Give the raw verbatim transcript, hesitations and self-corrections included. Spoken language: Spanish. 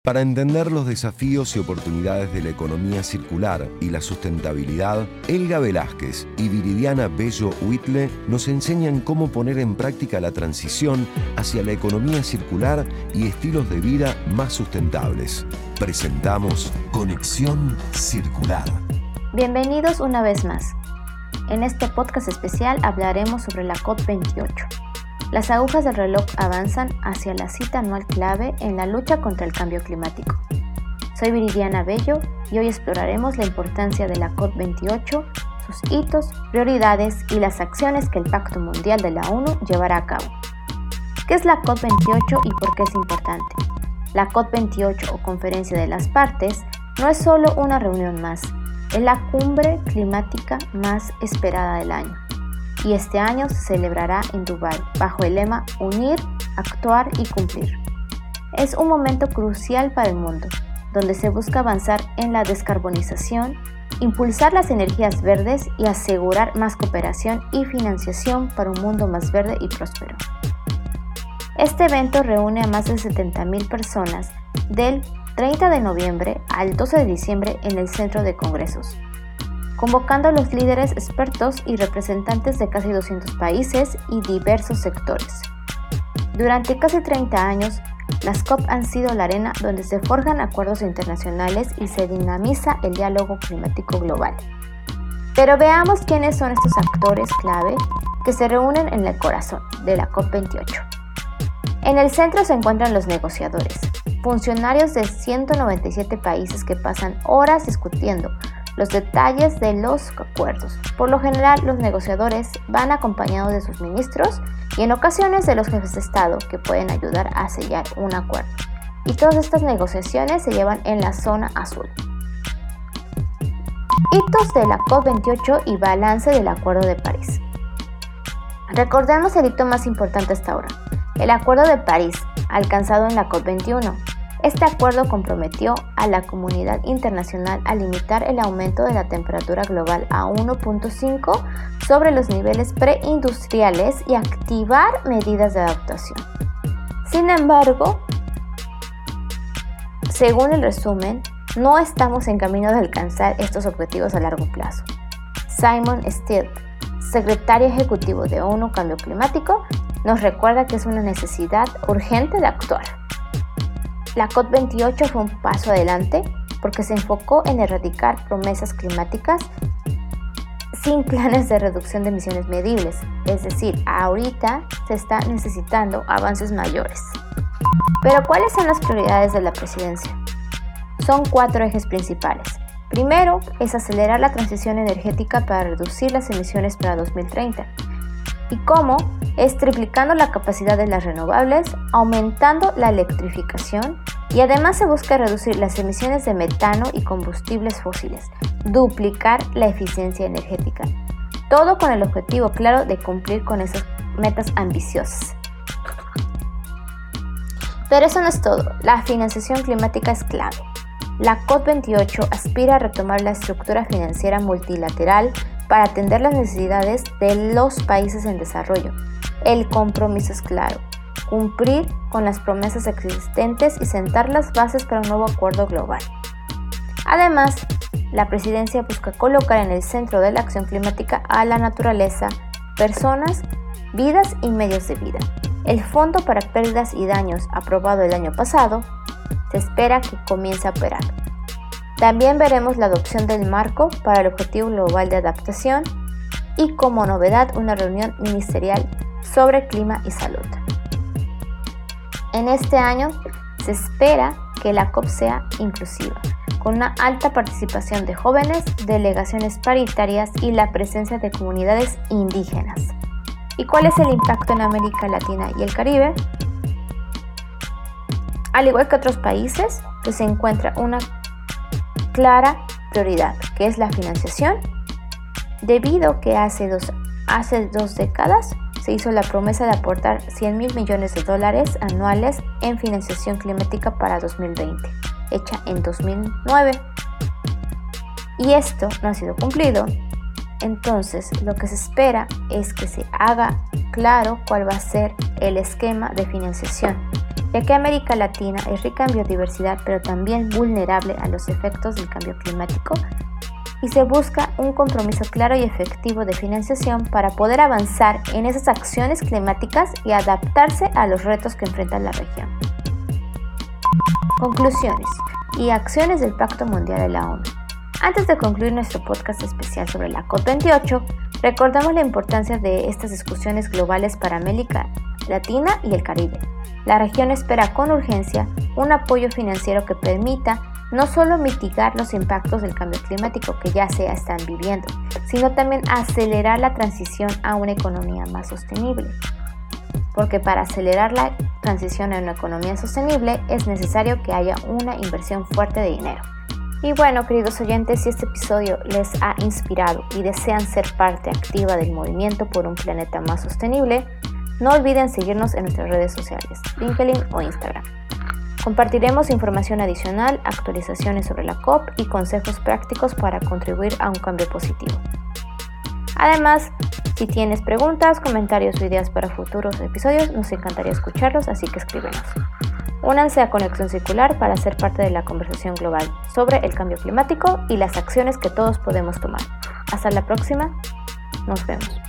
Para entender los desafíos y oportunidades de la economía circular y la sustentabilidad, Elga Velázquez y Viridiana Bello Huitle nos enseñan cómo poner en práctica la transición hacia la economía circular y estilos de vida más sustentables. Presentamos Conexión Circular. Bienvenidos una vez más. En este podcast especial hablaremos sobre la COP veintiocho. Las agujas del reloj avanzan hacia la cita anual clave en la lucha contra el cambio climático. Soy Viridiana Bello y hoy exploraremos la importancia de la COP veintiocho, sus hitos, prioridades y las acciones que el Pacto Mundial de la ONU llevará a cabo. ¿Qué es la COP veintiocho y por qué es importante? La COP veintiocho o Conferencia de las Partes no es solo una reunión más, es la cumbre climática más esperada del año. Y este año se celebrará en Dubái, bajo el lema Unir, Actuar y Cumplir. Es un momento crucial para el mundo, donde se busca avanzar en la descarbonización, impulsar las energías verdes y asegurar más cooperación y financiación para un mundo más verde y próspero. Este evento reúne a más de setenta mil personas del treinta de noviembre al doce de diciembre en el Centro de Congresos, convocando a los líderes expertos y representantes de casi doscientos países y diversos sectores. Durante casi treinta años, las COP han sido la arena donde se forjan acuerdos internacionales y se dinamiza el diálogo climático global. Pero veamos quiénes son estos actores clave que se reúnen en el corazón de la COP veintiocho. En el centro se encuentran los negociadores, funcionarios de ciento noventa y siete países que pasan horas discutiendo los detalles de los acuerdos. Por lo general, los negociadores van acompañados de sus ministros y en ocasiones de los jefes de Estado que pueden ayudar a sellar un acuerdo. Y todas estas negociaciones se llevan en la zona azul. Hitos de la COP veintiocho y balance del Acuerdo de París. Recordemos el hito más importante hasta ahora, el Acuerdo de París, alcanzado en la COP veintiuno. Este acuerdo comprometió a la comunidad internacional a limitar el aumento de la temperatura global a uno punto cinco sobre los niveles preindustriales y activar medidas de adaptación. Sin embargo, según el resumen, no estamos en camino de alcanzar estos objetivos a largo plazo. Simon Stiell, secretario ejecutivo de ONU Cambio Climático, nos recuerda que es una necesidad urgente de actuar. La COP veintiocho fue un paso adelante porque se enfocó en erradicar promesas climáticas sin planes de reducción de emisiones medibles, es decir, ahorita se están necesitando avances mayores. Pero ¿cuáles son las prioridades de la presidencia? Son cuatro ejes principales. Primero es acelerar la transición energética para reducir las emisiones para dos mil treinta. ¿Y cómo? Es triplicando la capacidad de las renovables, aumentando la electrificación y además se busca reducir las emisiones de metano y combustibles fósiles, duplicar la eficiencia energética. Todo con el objetivo claro de cumplir con esas metas ambiciosas. Pero eso no es todo, la financiación climática es clave. La COP veintiocho aspira a retomar la estructura financiera multilateral para atender las necesidades de los países en desarrollo. El compromiso es claro, cumplir con las promesas existentes y sentar las bases para un nuevo acuerdo global. Además, la presidencia busca colocar en el centro de la acción climática a la naturaleza, personas, vidas y medios de vida. El Fondo para Pérdidas y Daños, aprobado el año pasado, se espera que comience a operar. También veremos la adopción del marco para el Objetivo Global de Adaptación y como novedad una reunión ministerial sobre clima y salud. En este año se espera que la COP sea inclusiva, con una alta participación de jóvenes, delegaciones paritarias y la presencia de comunidades indígenas. ¿Y cuál es el impacto en América Latina y el Caribe? Al igual que otros países, pues se encuentra una clara prioridad, que es la financiación, debido que hace dos, hace dos décadas se hizo la promesa de aportar cien mil millones de dólares anuales en financiación climática para dos mil veinte, hecha en dos mil nueve. Y esto no ha sido cumplido. Entonces, lo que se espera es que se haga claro cuál va a ser el esquema de financiación ya que América Latina es rica en biodiversidad pero también vulnerable a los efectos del cambio climático, y se busca un compromiso claro y efectivo de financiación para poder avanzar en esas acciones climáticas y adaptarse a los retos que enfrenta la región. Conclusiones y acciones del Pacto Mundial de la ONU. Antes de concluir nuestro podcast especial sobre la COP veintiocho, recordamos la importancia de estas discusiones globales para América Latina y el Caribe. La región espera con urgencia un apoyo financiero que permita no solo mitigar los impactos del cambio climático que ya se están viviendo, sino también acelerar la transición a una economía más sostenible. Porque para acelerar la transición a una economía sostenible es necesario que haya una inversión fuerte de dinero. Y bueno, queridos oyentes, si este episodio les ha inspirado y desean ser parte activa del movimiento por un planeta más sostenible, no olviden seguirnos en nuestras redes sociales, LinkedIn o Instagram. Compartiremos información adicional, actualizaciones sobre la COP y consejos prácticos para contribuir a un cambio positivo. Además, si tienes preguntas, comentarios o ideas para futuros episodios, nos encantaría escucharlos, así que escríbenos. Únanse a Conexión Circular para ser parte de la conversación global sobre el cambio climático y las acciones que todos podemos tomar. Hasta la próxima, nos vemos.